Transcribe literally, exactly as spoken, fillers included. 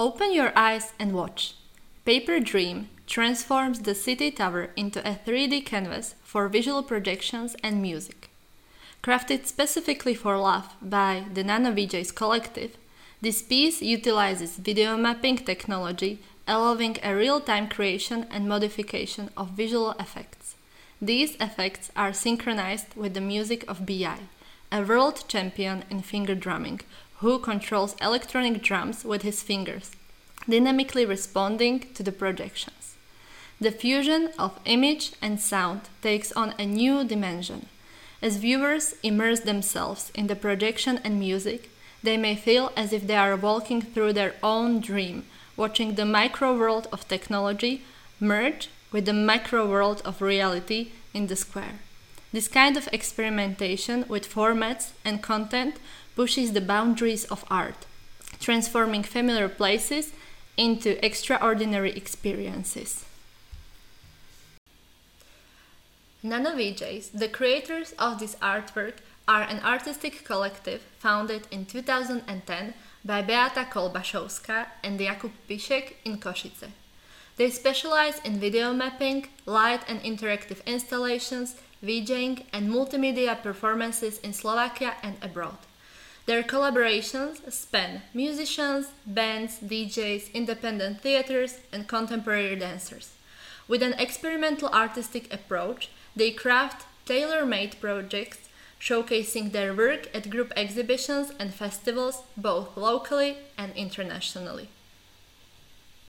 Open your eyes and watch. Paper Dream transforms the city tower into a three D canvas for visual projections and music. Crafted specifically for Love by the NanoVJs Collective, this piece utilizes video mapping technology, allowing a real-time creation and modification of visual effects. These effects are synchronized with the music of B I, a world champion in finger drumming, who controls electronic drums with his fingers, dynamically responding to the projections. The fusion of image and sound takes on a new dimension. As viewers immerse themselves in the projection and music, they may feel as if they are walking through their own dream, watching the micro-world of technology merge with the macro-world of reality in the square. This kind of experimentation with formats and content pushes the boundaries of art, transforming familiar places into extraordinary experiences. NanoVJs, the creators of this artwork, are an artistic collective founded in two thousand ten by Beata Kolbaszowska and Jakub Piszek in Košice. They specialize in video mapping, light and interactive installations, VJing, and multimedia performances in Slovakia and abroad. Their collaborations span musicians, bands, D Js, independent theaters, and contemporary dancers. With an experimental artistic approach, they craft tailor-made projects showcasing their work at group exhibitions and festivals both locally and internationally.